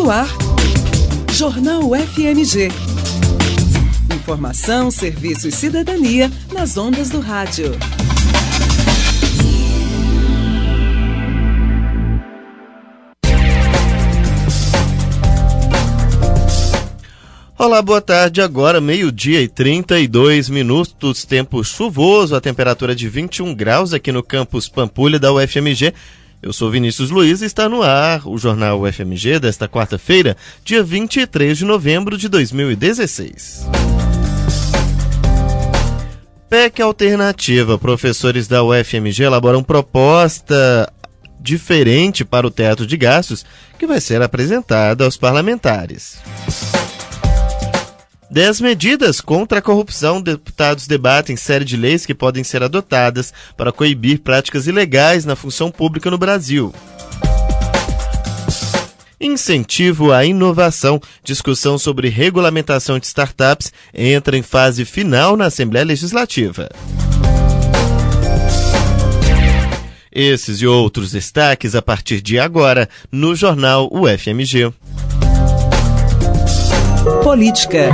No ar, Jornal FMG. Informação, serviço e cidadania nas ondas do rádio. Olá, boa tarde. Agora, 12:32, tempo chuvoso, a temperatura de 21 graus aqui no campus Pampulha da UFMG. Eu sou Vinícius Luiz e está no ar o Jornal UFMG desta quarta-feira, dia 23 de novembro de 2016. PEC alternativa. Professores da UFMG elaboram proposta diferente para o teto de gastos que vai ser apresentada aos parlamentares. 10 medidas contra a corrupção. Deputados debatem série de leis que podem ser adotadas para coibir práticas ilegais na função pública no Brasil. Incentivo à inovação. Discussão sobre regulamentação de startups entra em fase final na Assembleia Legislativa. Esses e outros destaques a partir de agora no Jornal UFMG. Política.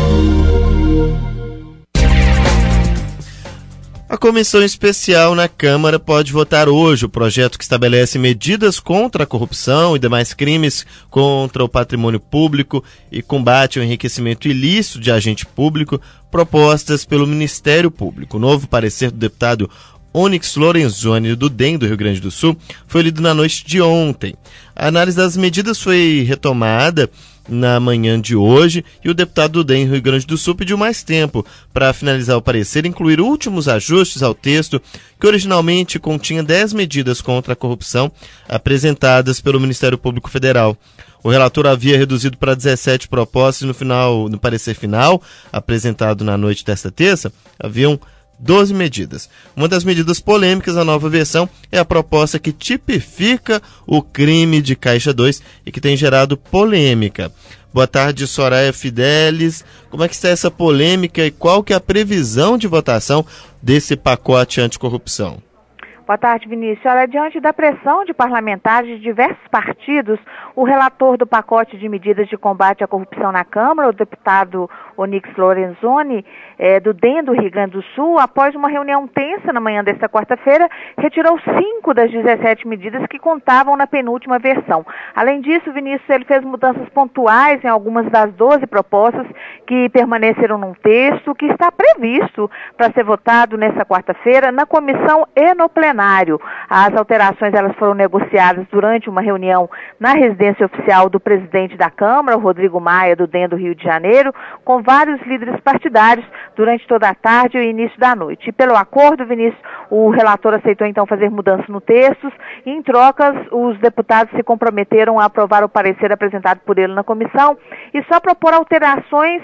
A comissão especial na Câmara pode votar hoje o projeto que estabelece medidas contra a corrupção e demais crimes contra o patrimônio público e combate ao enriquecimento ilícito de agente público propostas pelo Ministério Público. O novo parecer do deputado Onyx Lorenzoni, do DEM do Rio Grande do Sul, foi lido na noite de ontem. A análise das medidas foi retomada na manhã de hoje e o deputado do DEM Rio Grande do Sul pediu mais tempo para finalizar o parecer e incluir últimos ajustes ao texto que originalmente continha 10 medidas contra a corrupção apresentadas pelo Ministério Público Federal. O relator havia reduzido para 17 propostas e no parecer final, apresentado na noite desta terça, haviam 12 medidas. Uma das medidas polêmicas da nova versão é a proposta que tipifica o crime de Caixa 2 e que tem gerado polêmica. Boa tarde, Soraya Fidelis. Como é que está essa polêmica e qual que é a previsão de votação desse pacote anticorrupção? Boa tarde, Vinícius. Olha, diante da pressão de parlamentares de diversos partidos, o relator do pacote de medidas de combate à corrupção na Câmara, o deputado Onyx Lorenzoni, do DEM do Rio Grande do Sul, após uma reunião tensa na manhã desta quarta-feira, retirou 5 das 17 medidas que contavam na penúltima versão. Além disso, Vinícius, ele fez mudanças pontuais em algumas das 12 propostas que permaneceram num texto que está previsto para ser votado nesta quarta-feira na comissão e no plenário. As alterações elas foram negociadas durante uma reunião na residência oficial do presidente da Câmara, o Rodrigo Maia, do DEM do Rio de Janeiro, com vários líderes partidários durante toda a tarde e o início da noite. E pelo acordo, Vinícius, o relator aceitou então fazer mudanças no texto e, em trocas, os deputados se comprometeram a aprovar o parecer apresentado por ele na comissão e só propor alterações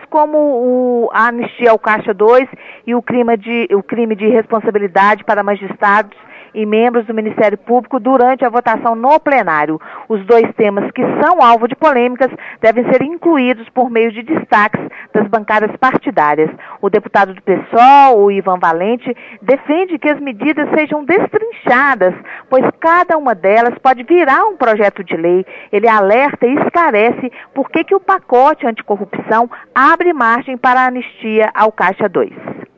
como a anistia ao Caixa 2 e o crime de responsabilidade para magistrados e membros do Ministério Público durante a votação no plenário. Os dois temas que são alvo de polêmicas devem ser incluídos por meio de destaques das bancadas partidárias. O deputado do PSOL, o Ivan Valente, defende que as medidas sejam destrinchadas, pois cada uma delas pode virar um projeto de lei. Ele alerta e esclarece por que o pacote anticorrupção abre margem para a anistia ao Caixa 2.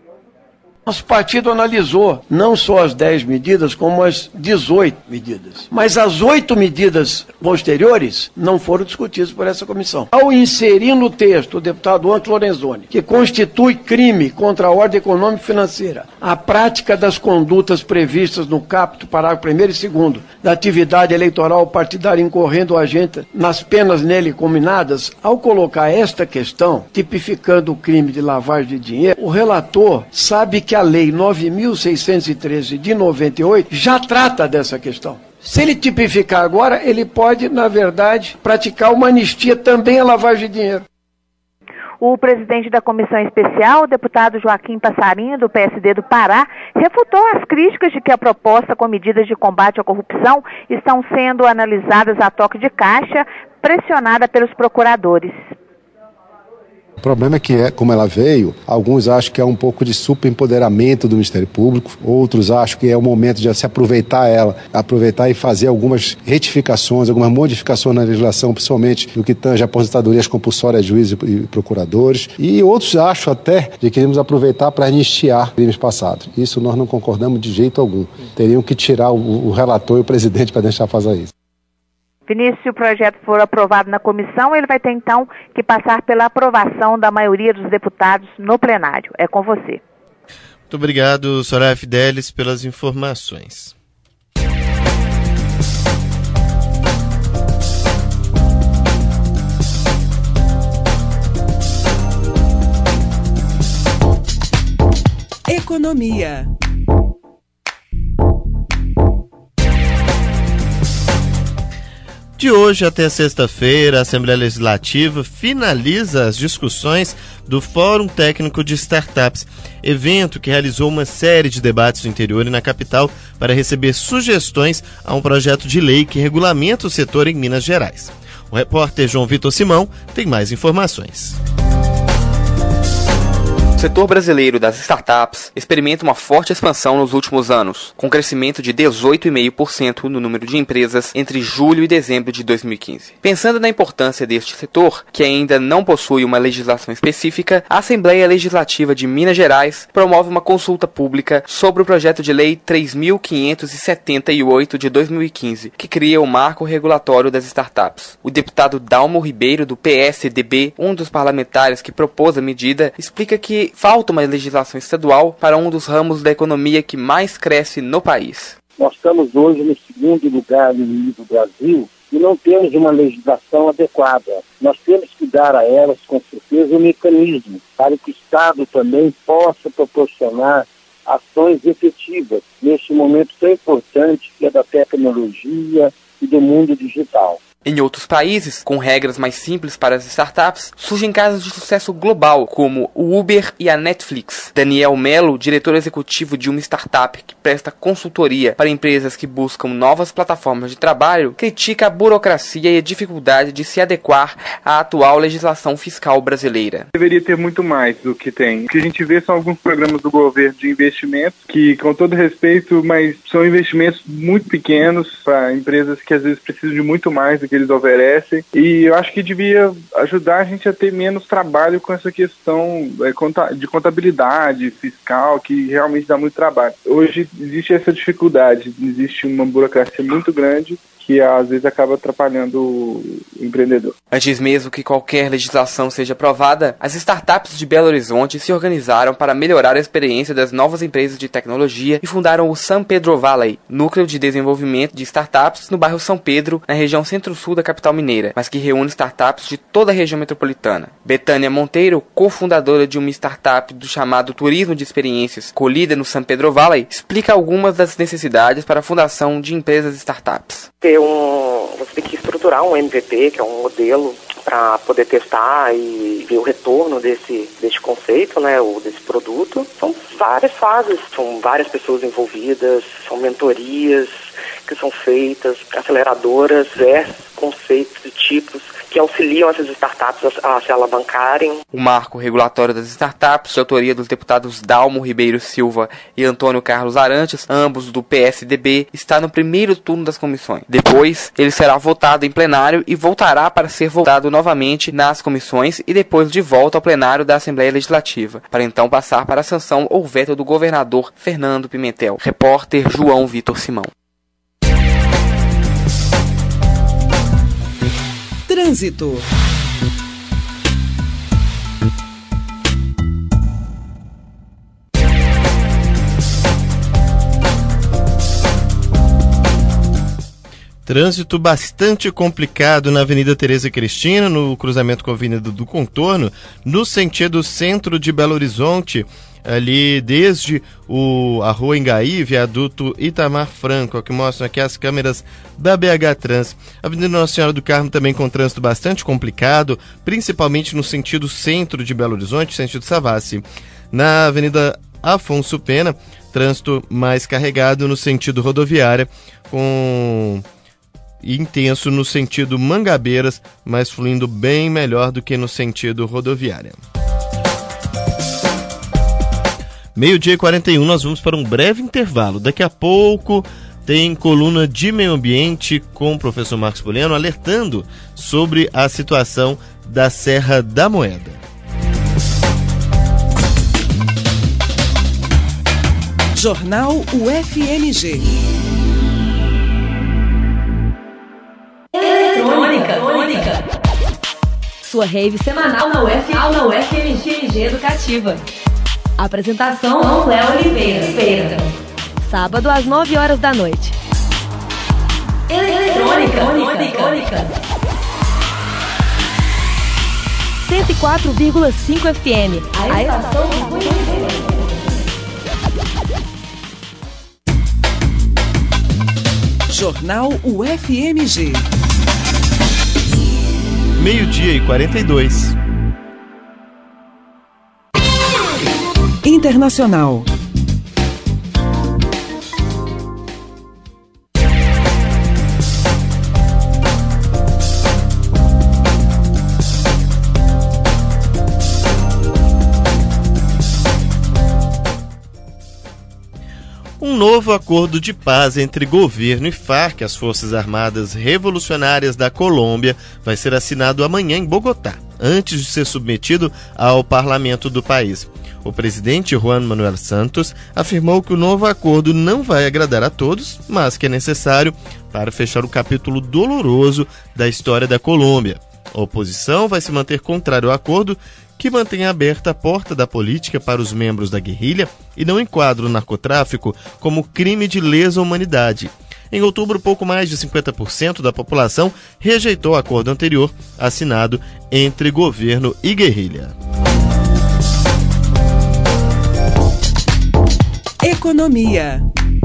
Nosso partido analisou não só as 10 medidas, como as 18 medidas. Mas as 8 medidas posteriores não foram discutidas por essa comissão. Ao inserir no texto o deputado Onyx Lorenzoni, que constitui crime contra a ordem econômica e financeira, a prática das condutas previstas no caput, parágrafo 1º e 2º, da atividade eleitoral partidária incorrendo o agente nas penas nele combinadas, ao colocar esta questão, tipificando o crime de lavagem de dinheiro, o relator sabe que a Lei 9.613 de 98 já trata dessa questão. Se ele tipificar agora, ele pode, na verdade, praticar uma anistia também à lavagem de dinheiro. O presidente da comissão especial, o deputado Joaquim Passarinho, do PSD do Pará, refutou as críticas de que a proposta com medidas de combate à corrupção estão sendo analisadas a toque de caixa, pressionada pelos procuradores. O problema é que, como ela veio, alguns acham que é um pouco de superempoderamento do Ministério Público, outros acham que é o momento de se aproveitar e fazer algumas retificações, algumas modificações na legislação, principalmente no que tange aposentadorias compulsórias de juízes e procuradores, e outros acham até de que queremos aproveitar para anistiar crimes passados. Isso nós não concordamos de jeito algum. Teriam que tirar o relator e o presidente para deixar fazer isso. Vinícius, se o projeto for aprovado na comissão, ele vai ter então que passar pela aprovação da maioria dos deputados no plenário. É com você. Muito obrigado, Soraya Fidelis, pelas informações. Economia. De hoje até sexta-feira, a Assembleia Legislativa finaliza as discussões do Fórum Técnico de Startups, evento que realizou uma série de debates no interior e na capital para receber sugestões a um projeto de lei que regulamenta o setor em Minas Gerais. O repórter João Vitor Simão tem mais informações. O setor brasileiro das startups experimenta uma forte expansão nos últimos anos, com crescimento de 18,5% no número de empresas entre julho e dezembro de 2015. Pensando na importância deste setor, que ainda não possui uma legislação específica, a Assembleia Legislativa de Minas Gerais promove uma consulta pública sobre o projeto de lei 3.578 de 2015, que cria o marco regulatório das startups. O deputado Dalmo Ribeiro, do PSDB, um dos parlamentares que propôs a medida, explica que falta uma legislação estadual para um dos ramos da economia que mais cresce no país. Nós estamos hoje no segundo lugar no nível do Brasil e não temos uma legislação adequada. Nós temos que dar a elas, com certeza, um mecanismo para que o Estado também possa proporcionar ações efetivas neste momento tão importante que é da tecnologia e do mundo digital. Em outros países, com regras mais simples para as startups, surgem casos de sucesso global, como o Uber e a Netflix. Daniel Melo, diretor executivo de uma startup que presta consultoria para empresas que buscam novas plataformas de trabalho, critica a burocracia e a dificuldade de se adequar à atual legislação fiscal brasileira. Deveria ter muito mais do que tem. O que a gente vê são alguns programas do governo de investimentos que, com todo respeito, mas são investimentos muito pequenos para empresas que às vezes precisam de muito mais do que eles oferecem, e eu acho que devia ajudar a gente a ter menos trabalho com essa questão de contabilidade fiscal, que realmente dá muito trabalho. Hoje existe essa dificuldade, existe uma burocracia muito grande que às vezes acaba atrapalhando o empreendedor. Antes mesmo que qualquer legislação seja aprovada, as startups de Belo Horizonte se organizaram para melhorar a experiência das novas empresas de tecnologia e fundaram o San Pedro Valley, núcleo de desenvolvimento de startups no bairro São Pedro, na região centro-sul da capital mineira, mas que reúne startups de toda a região metropolitana. Betânia Monteiro, cofundadora de uma startup do chamado Turismo de Experiências, colhida no San Pedro Valley, explica algumas das necessidades para a fundação de empresas startups. Você tem que estruturar um MVP, que é um modelo para poder testar e ver o retorno desse conceito, né, ou desse produto. São várias fases, são várias pessoas envolvidas, são mentorias que são feitas, aceleradoras, diversos conceitos e tipos que auxiliam essas startups a se alavancarem. O marco regulatório das startups, de autoria dos deputados Dalmo Ribeiro Silva e Antônio Carlos Arantes, ambos do PSDB, está no primeiro turno das comissões. Depois, ele será votado em plenário e voltará para ser votado novamente nas comissões e depois de volta ao plenário da Assembleia Legislativa, para então passar para a sanção ou veto do governador Fernando Pimentel. Repórter João Vitor Simão. Trânsito. Trânsito bastante complicado na Avenida Tereza Cristina, no cruzamento com a Avenida do Contorno, no sentido centro de Belo Horizonte, ali desde a Rua Engaí, viaduto Itamar Franco, o que mostram aqui as câmeras da BH Trans. A Avenida Nossa Senhora do Carmo também com trânsito bastante complicado, principalmente no sentido centro de Belo Horizonte, sentido Savassi. Na Avenida Afonso Pena, trânsito mais carregado no sentido rodoviária, com intenso no sentido Mangabeiras, mas fluindo bem melhor do que no sentido rodoviária. 12h41, nós vamos para um breve intervalo. Daqui a pouco tem coluna de meio ambiente com o professor Marcos Poliano alertando sobre a situação da Serra da Moeda. Jornal UFMG. Eletrônica. Sua rave semanal na UFMG Educativa. Apresentação Léo Oliveira. Sábado às 9 horas da noite. Eletrônica. 104,5 FM. A estação do conhecimento. Jornal UFMG. 12h42. Internacional. Um novo acordo de paz entre governo e Farc, as Forças Armadas Revolucionárias da Colômbia, vai ser assinado amanhã em Bogotá, antes de ser submetido ao parlamento do país. O presidente Juan Manuel Santos afirmou que o novo acordo não vai agradar a todos, mas que é necessário para fechar o capítulo doloroso da história da Colômbia. A oposição vai se manter contrária ao acordo, que mantém aberta a porta da política para os membros da guerrilha e não enquadra o narcotráfico como crime de lesa humanidade. Em outubro, pouco mais de 50% da população rejeitou o acordo anterior assinado entre governo e guerrilha. Economia.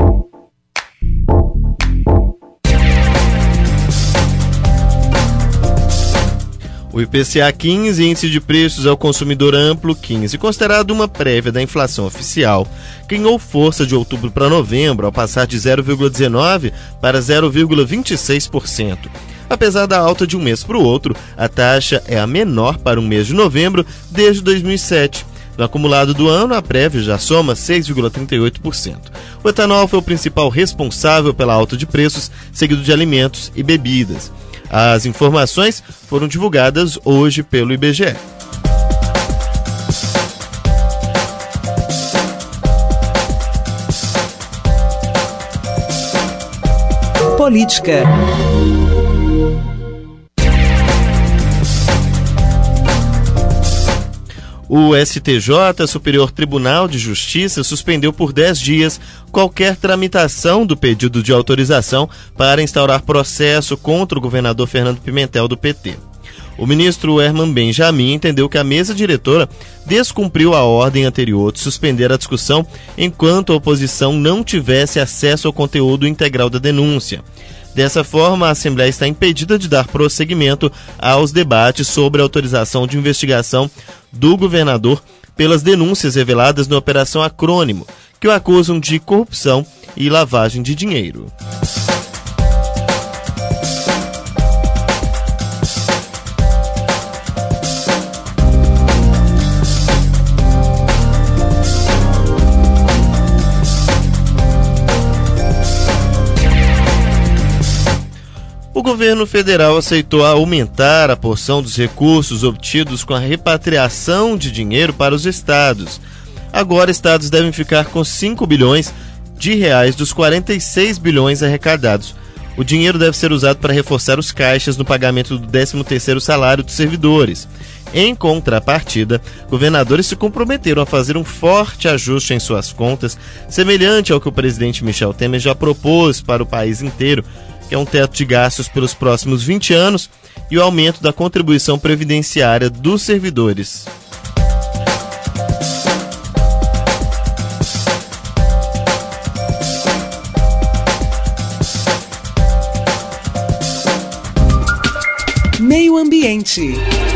O IPCA 15, Índice de Preços ao Consumidor Amplo 15, considerado uma prévia da inflação oficial, ganhou força de outubro para novembro, ao passar de 0,19% para 0,26%. Apesar da alta de um mês para o outro, a taxa é a menor para um mês de novembro desde 2007. No acumulado do ano, a prévia já soma 6,38%. O etanol foi o principal responsável pela alta de preços, seguido de alimentos e bebidas. As informações foram divulgadas hoje pelo IBGE. Política. O STJ, Superior Tribunal de Justiça, suspendeu por 10 dias qualquer tramitação do pedido de autorização para instaurar processo contra o governador Fernando Pimentel, do PT. O ministro Herman Benjamin entendeu que a mesa diretora descumpriu a ordem anterior de suspender a discussão enquanto a oposição não tivesse acesso ao conteúdo integral da denúncia. Dessa forma, a Assembleia está impedida de dar prosseguimento aos debates sobre a autorização de investigação do governador pelas denúncias reveladas na Operação Acrônimo, que o acusam de corrupção e lavagem de dinheiro. O governo federal aceitou aumentar a porção dos recursos obtidos com a repatriação de dinheiro para os estados. Agora, estados devem ficar com 5 bilhões de reais dos 46 bilhões arrecadados. O dinheiro deve ser usado para reforçar os caixas no pagamento do 13º salário dos servidores. Em contrapartida, governadores se comprometeram a fazer um forte ajuste em suas contas, semelhante ao que o presidente Michel Temer já propôs para o país inteiro, que é um teto de gastos pelos próximos 20 anos e o aumento da contribuição previdenciária dos servidores. Meio Ambiente.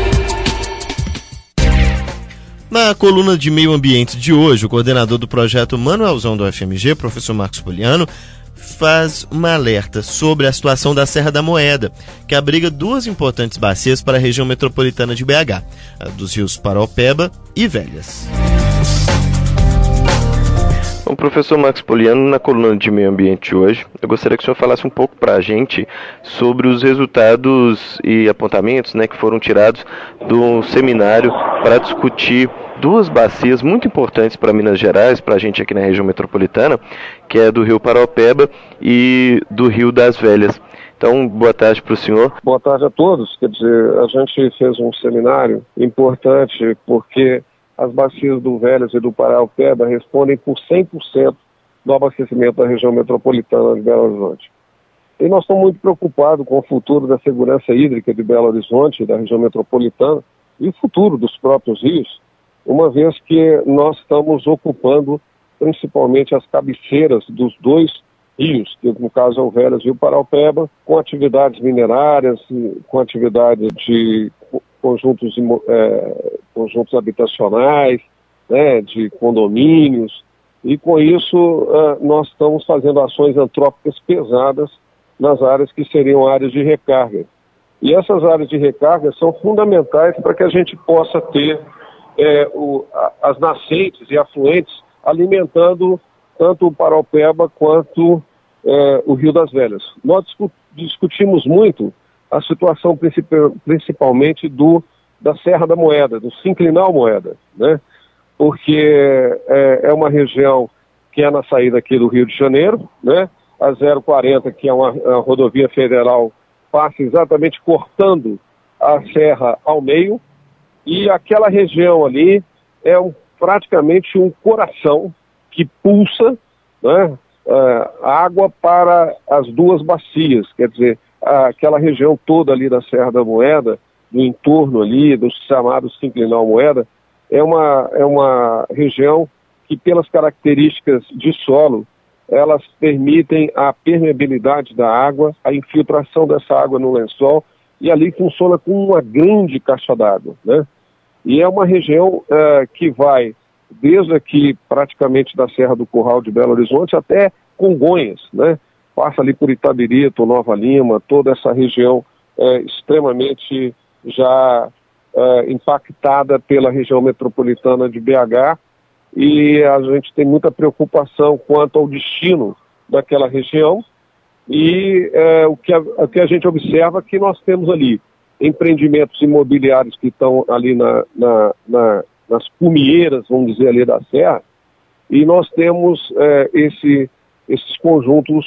Na coluna de Meio Ambiente de hoje, o coordenador do projeto Manuelzão do UFMG, professor Marcos Poliano, faz uma alerta sobre a situação da Serra da Moeda, que abriga duas importantes bacias para a região metropolitana de BH, a dos rios Paraopeba e Velhas. Bom, professor Max Poliano, na coluna de meio ambiente hoje, eu gostaria que o senhor falasse um pouco para a gente sobre os resultados e apontamentos, que foram tirados do seminário para discutir duas bacias muito importantes para Minas Gerais, para a gente aqui na região metropolitana, que é do rio Paraopeba e do Rio das Velhas. Então, boa tarde para o senhor. Boa tarde a todos. Quer dizer, a gente fez um seminário importante porque as bacias do Velhas e do Paraopeba respondem por 100% do abastecimento da região metropolitana de Belo Horizonte. E nós estamos muito preocupados com o futuro da segurança hídrica de Belo Horizonte, da região metropolitana, e o futuro dos próprios rios, uma vez que nós estamos ocupando principalmente as cabeceiras dos dois rios, que no caso é o Velhas e o Paraopeba, com atividades minerárias, com atividades de conjuntos habitacionais, de condomínios, e com isso nós estamos fazendo ações antrópicas pesadas nas áreas que seriam áreas de recarga. E essas áreas de recarga são fundamentais para que a gente possa ter as nascentes e afluentes alimentando tanto o Paraopeba quanto o Rio das Velhas. Nós discutimos muito a situação principalmente da Serra da Moeda, do Sinclinal Moeda, porque é uma região que é na saída aqui do Rio de Janeiro, a 040, que é uma rodovia federal, passa exatamente cortando a serra ao meio, e aquela região ali é praticamente um coração que pulsa água para as duas bacias, quer dizer, aquela região toda ali da Serra da Moeda, do entorno ali, do chamado Sinclinal Moeda, é uma região que, pelas características de solo, elas permitem a permeabilidade da água, a infiltração dessa água no lençol, e ali funciona como uma grande caixa d'água, E é uma região que vai desde aqui, praticamente da Serra do Curral de Belo Horizonte, até Congonhas, Passa ali por Itabirito, Nova Lima, toda essa região extremamente já impactada pela região metropolitana de BH, e a gente tem muita preocupação quanto ao destino daquela região, e o que a gente observa é que nós temos ali empreendimentos imobiliários que estão ali nas cumieiras, vamos dizer, ali da serra, e nós temos esses conjuntos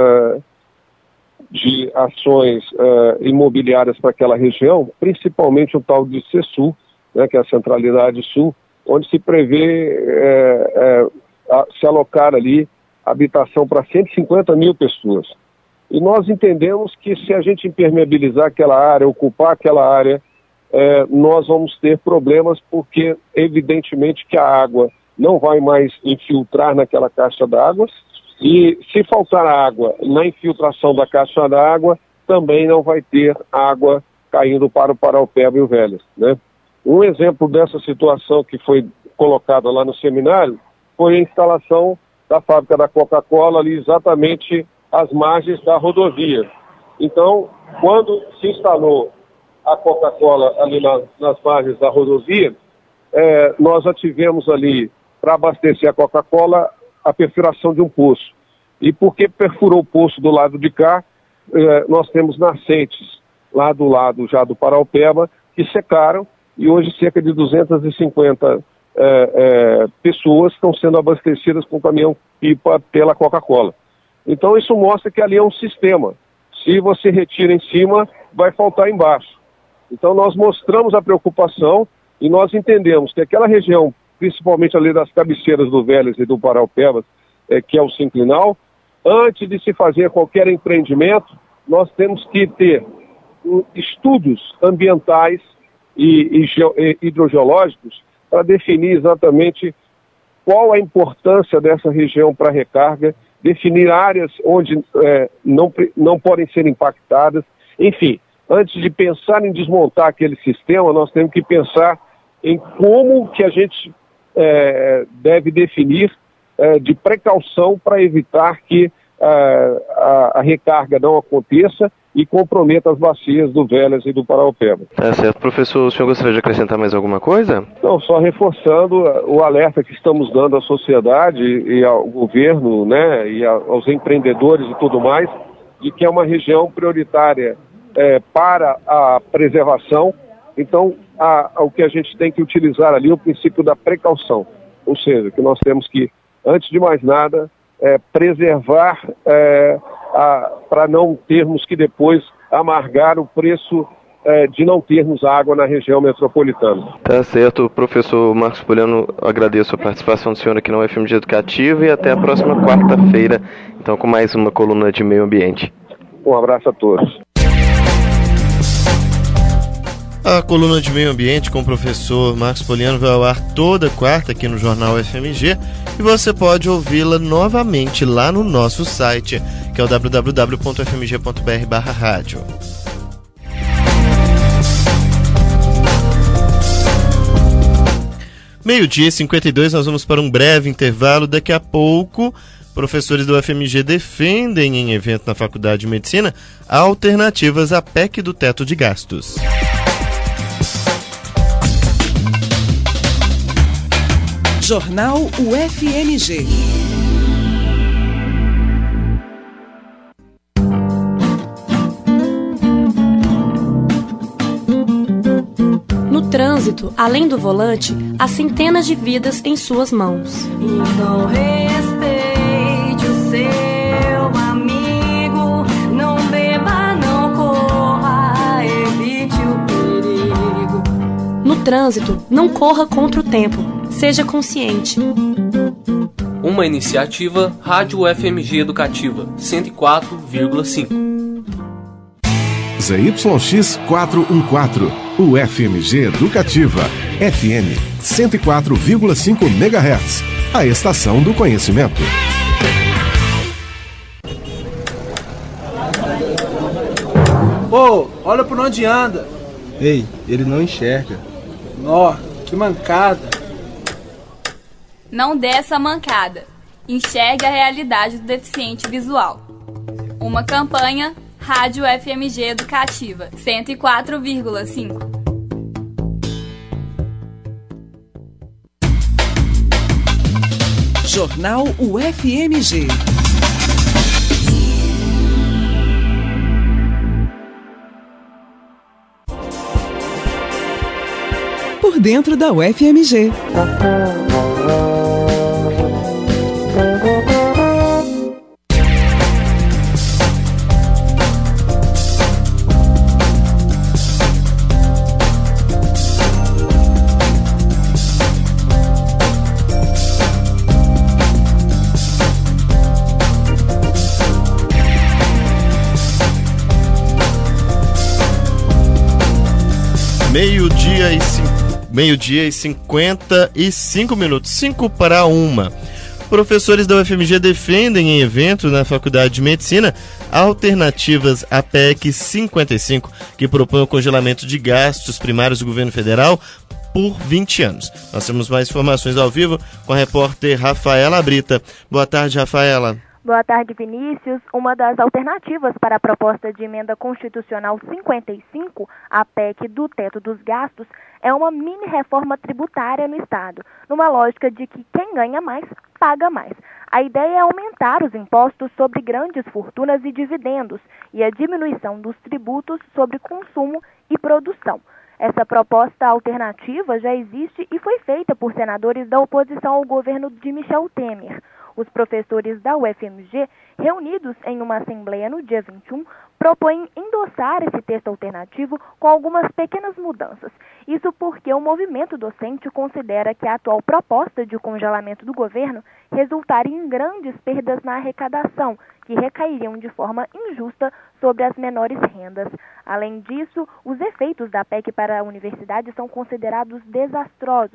de ações imobiliárias para aquela região, principalmente o tal de CESUL, que é a Centralidade Sul, onde se prevê se alocar ali habitação para 150 mil pessoas. E nós entendemos que se a gente impermeabilizar aquela área, ocupar aquela área, nós vamos ter problemas, porque evidentemente que a água não vai mais infiltrar naquela caixa d'água, e se faltar água na infiltração da caixa d'água, também não vai ter água caindo para o Paraopeba e o Velhas, Um exemplo dessa situação que foi colocada lá no seminário foi a instalação da fábrica da Coca-Cola ali exatamente às margens da rodovia. Então, quando se instalou a Coca-Cola ali nas margens da rodovia, nós já tivemos ali, para abastecer a Coca-Cola, a perfuração de um poço. E porque perfurou o poço do lado de cá, nós temos nascentes lá do lado já do Paraopeba que secaram, e hoje cerca de 250 pessoas estão sendo abastecidas com caminhão-pipa pela Coca-Cola. Então isso mostra que ali é um sistema. Se você retira em cima, vai faltar embaixo. Então nós mostramos a preocupação e nós entendemos que aquela região, principalmente ali das cabeceiras do Velhas e do Paraopeba, que é o Sinclinal, antes de se fazer qualquer empreendimento, nós temos que ter estudos ambientais e hidrogeológicos para definir exatamente qual a importância dessa região para recarga, definir áreas onde não podem ser impactadas. Enfim, antes de pensar em desmontar aquele sistema, nós temos que pensar em como que a gente deve definir de precaução para evitar que a recarga não aconteça e comprometa as bacias do Velas e do Paraopeba. Tá certo. Professor, o senhor gostaria de acrescentar mais alguma coisa? Não, só reforçando o alerta que estamos dando à sociedade e ao governo, né, e aos empreendedores e tudo mais, de que é uma região prioritária para a preservação. Então, o que a gente tem que utilizar ali é o princípio da precaução, ou seja, que nós temos que, antes de mais nada, preservar para não termos que depois amargar o preço de não termos água na região metropolitana. Tá certo, professor Marcos Poliano, agradeço a participação do senhor aqui na UFMG Educativa e até a próxima quarta-feira, então com mais uma coluna de meio ambiente. Um abraço a todos. A coluna de meio ambiente com o professor Marcos Poliano vai ao ar toda quarta aqui no Jornal FMG e você pode ouvi-la novamente lá no nosso site, que é o www.fmg.br/rádio. Meio-dia e 52, nós vamos para um breve intervalo. Daqui a pouco, professores do UFMG defendem em evento na Faculdade de Medicina alternativas à PEC do teto de gastos. Jornal UFMG. No trânsito, além do volante, há centenas de vidas em suas mãos. Então respeite o seu amigo, não beba, não corra, evite o perigo. No trânsito, não corra contra o tempo. Seja consciente. Uma iniciativa Rádio UFMG Educativa 104,5. ZYX 414, UFMG Educativa, FM 104,5 MHz, a estação do conhecimento. Ô, olha por onde anda. Ei, ele não enxerga. Nó, que mancada. Não dê essa mancada. Enxergue a realidade do deficiente visual. Uma campanha Rádio FMG Educativa 104,5. Jornal UFMG. Por dentro da UFMG. Meio-dia e 55 minutos, 5 para 1. Professores da UFMG defendem em evento na Faculdade de Medicina alternativas à PEC 55, que propõe o congelamento de gastos primários do governo federal por 20 anos. Nós temos mais informações ao vivo com a repórter Rafaela Brita. Boa tarde, Rafaela. Boa tarde, Vinícius. Uma das alternativas para a proposta de emenda constitucional 55, a PEC do teto dos gastos, é uma mini-reforma tributária no Estado, numa lógica de que quem ganha mais, paga mais. A ideia é aumentar os impostos sobre grandes fortunas e dividendos e a diminuição dos tributos sobre consumo e produção. Essa proposta alternativa já existe e foi feita por senadores da oposição ao governo de Michel Temer. Os professores da UFMG, reunidos em uma assembleia no dia 21, propõem endossar esse texto alternativo com algumas pequenas mudanças. Isso porque o movimento docente considera que a atual proposta de congelamento do governo resultaria em grandes perdas na arrecadação, que recairiam de forma injusta sobre as menores rendas. Além disso, os efeitos da PEC para a universidade são considerados desastrosos,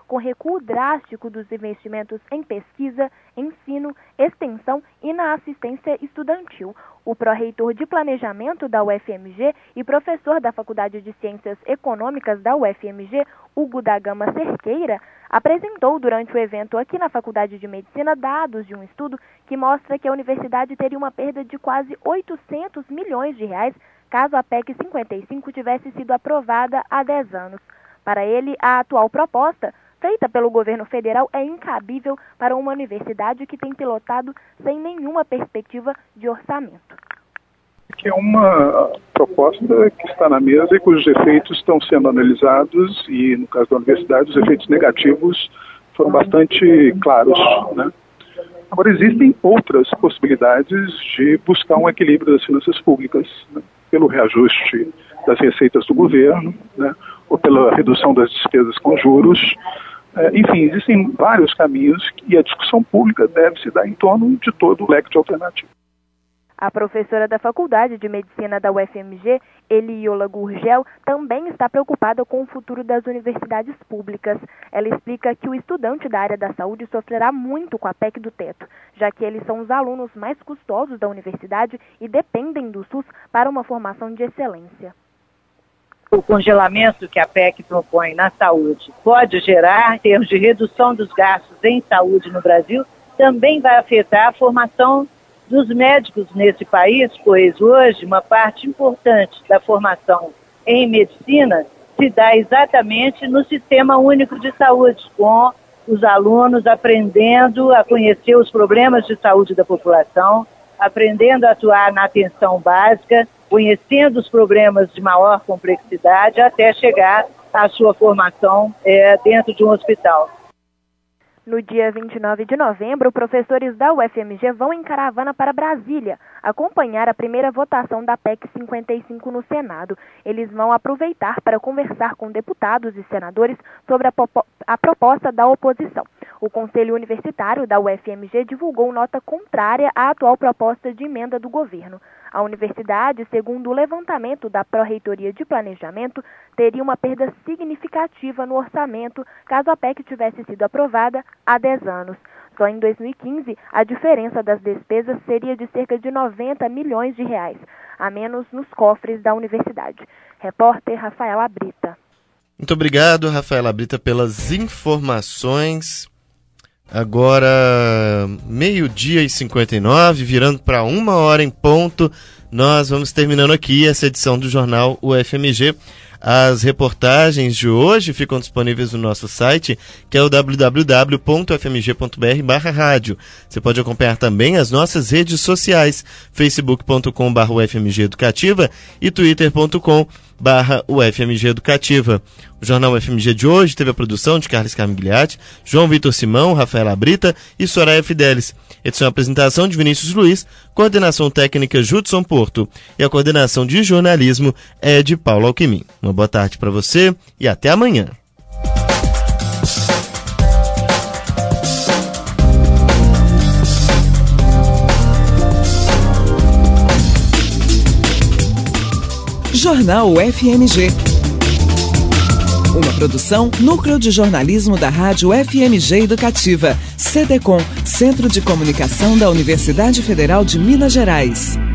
com recuo drástico dos investimentos em pesquisa, ensino, extensão e na assistência estudantil. O pró-reitor de Planejamento da UFMG e professor da Faculdade de Ciências Econômicas da UFMG, Hugo da Gama Cerqueira, apresentou durante o evento aqui na Faculdade de Medicina dados de um estudo que mostra que a universidade teria uma perda de quase 800 milhões de reais caso a PEC 55 tivesse sido aprovada há 10 anos. Para ele, a atual proposta, feita pelo governo federal, é incabível para uma universidade que tem pilotado sem nenhuma perspectiva de orçamento. Que é uma proposta que está na mesa e cujos efeitos estão sendo analisados e, no caso da universidade, os efeitos negativos foram bastante claros, né? Agora, existem outras possibilidades de buscar um equilíbrio das finanças públicas, né? Pelo reajuste das receitas do governo, né? Ou pela redução das despesas com juros. Enfim, existem vários caminhos e a discussão pública deve se dar em torno de todo o leque de alternativas. A professora da Faculdade de Medicina da UFMG, Eliola Gurgel, também está preocupada com o futuro das universidades públicas. Ela explica que o estudante da área da saúde sofrerá muito com a PEC do teto, já que eles são os alunos mais custosos da universidade e dependem do SUS para uma formação de excelência. O congelamento que a PEC propõe na saúde pode gerar, em termos de redução dos gastos em saúde no Brasil, também vai afetar a formação dos médicos nesse país, pois hoje uma parte importante da formação em medicina se dá exatamente no Sistema Único de Saúde, com os alunos aprendendo a conhecer os problemas de saúde da população, aprendendo a atuar na atenção básica, conhecendo os problemas de maior complexidade, até chegar à sua formação dentro de um hospital. No dia 29 de novembro, professores da UFMG vão em caravana para Brasília, acompanhar a primeira votação da PEC 55 no Senado. Eles vão aproveitar para conversar com deputados e senadores sobre a proposta da oposição. O Conselho Universitário da UFMG divulgou nota contrária à atual proposta de emenda do governo. A universidade, segundo o levantamento da Pró-Reitoria de Planejamento, teria uma perda significativa no orçamento caso a PEC tivesse sido aprovada há 10 anos. Só em 2015, a diferença das despesas seria de cerca de 90 milhões de reais, a menos nos cofres da universidade. Repórter Rafaela Brita. Muito obrigado, Rafaela Brita, pelas informações. Agora, 12h59, virando para 1h em ponto, nós vamos terminando aqui essa edição do Jornal UFMG. As reportagens de hoje ficam disponíveis no nosso site, que é o www.fmg.br/rádio. Você pode acompanhar também as nossas redes sociais, facebook.com/UFMG Educativa e twitter.com/UFMG Educativa. O Jornal UFMG de hoje teve a produção de Carlos Carmigliati, João Vitor Simão, Rafaela Brita e Soraya Fidelis. Edição e apresentação de Vinícius Luiz, coordenação técnica Judson Porto e a coordenação de jornalismo é de Paulo Alquimim. Uma boa tarde para você e até amanhã. Jornal UFMG. Uma produção Núcleo de Jornalismo da Rádio FMG Educativa. CDCom, Centro de Comunicação da Universidade Federal de Minas Gerais.